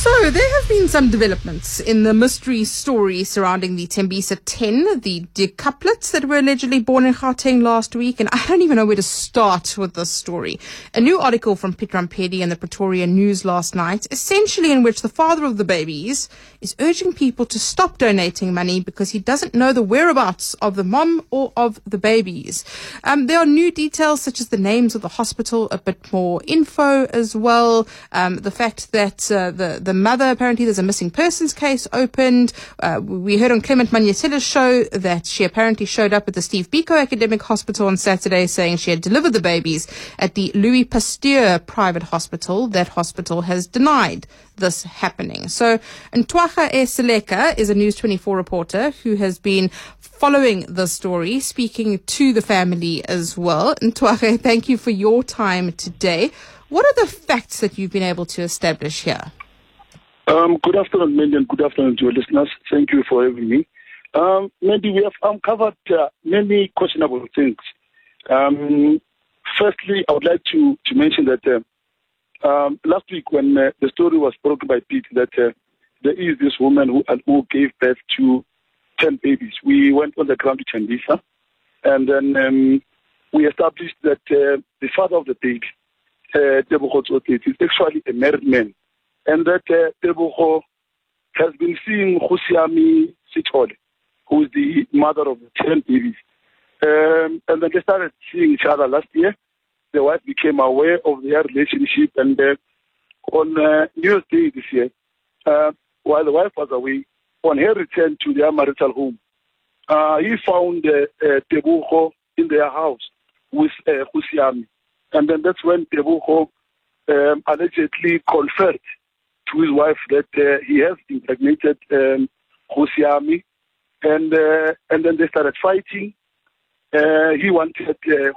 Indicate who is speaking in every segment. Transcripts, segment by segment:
Speaker 1: So there have been some developments in the mystery story surrounding the Tembisa 10, the decuplets that were allegedly born in Gauteng last week, and I don't even know where to start with this story. A new article from Piet Rampedi in the Pretoria News last night, essentially in which the father of the babies is urging people to stop donating money because he doesn't know the whereabouts of the mom or of the babies. There are new details such as the names of the hospital, a bit more info as well, the fact that the mother, apparently there's a missing persons case opened. We heard on Clement Manyetela's show that she apparently showed up at the Steve Biko Academic Hospital on Saturday saying she had delivered the babies at the Louis Pasteur private hospital. That hospital has denied this happening. So Ntwaga Seleka is a News 24 reporter who has been following the story, speaking to the family as well. Ntwaga, thank you for your time today. What are the facts that you've been able to establish here?
Speaker 2: Good afternoon, Mandy, and good afternoon to your listeners. Thank you for having me. Mandy, we have uncovered many questionable things. Firstly, I would like to mention that last week when the story was broken by Pete that there is this woman who gave birth to 10 babies. We went on the ground to Tembisa, and then we established that the father of the baby, Tebogo Tsotet, is actually a married man. And that Tebogo has been seeing Khusiami Sithole, who is the mother of the 10 babies. And then they started seeing each other last year. The wife became aware of their relationship, and on New Year's Day this year, while the wife was away, on her return to their marital home, he found Tebogo in their house with Khusiami. And then that's when Tebogo allegedly confessed to his wife that he has impregnated Khusiami, and then they started fighting. He wanted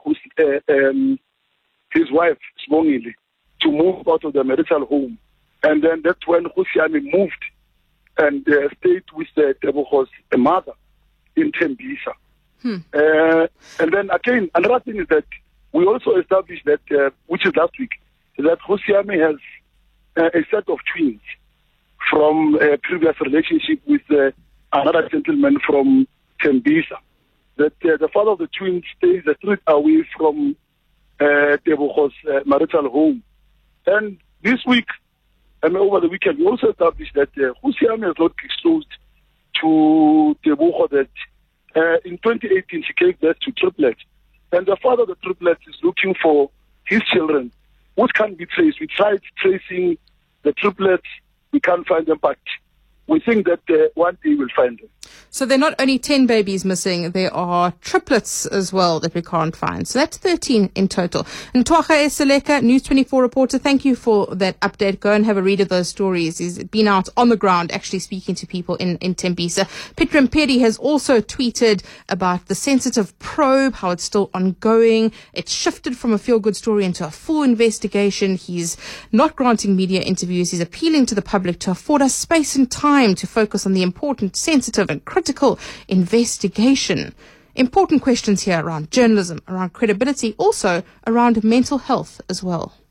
Speaker 2: his wife, Smongile, to move out of the marital home, and then that's when Khusiami moved and stayed with Tebogo's mother in Tembisa. And then again, another thing is that we also established that, which is last week, that Khusiami has a set of twins from a previous relationship with another gentleman from Tembisa. That the father of the twins stays a street away from Tebogo's marital home. And this week, over the weekend, we also established that Khusiami has not disclosed to Tebogo that in 2018 she gave birth to triplets. And the father of the triplets is looking for his children, which can't be traced. We tried tracing the triplets, we can't find them, but we think that one day we'll find them.
Speaker 1: So there are not only 10 babies missing, there are triplets as well that we can't find. So that's 13 in total. Ntwaga Seleka, News 24 reporter, thank you for that update. Go and have a read of those stories. He's been out on the ground actually speaking to people in Tembisa. Piet Rampedi has also tweeted about the sensitive probe, how it's still ongoing. It's shifted from a feel-good story into a full investigation. He's not granting media interviews. He's appealing to the public to afford us space and time to focus on the important, sensitive and critical investigation. Important questions here around journalism, around credibility, also around mental health as well.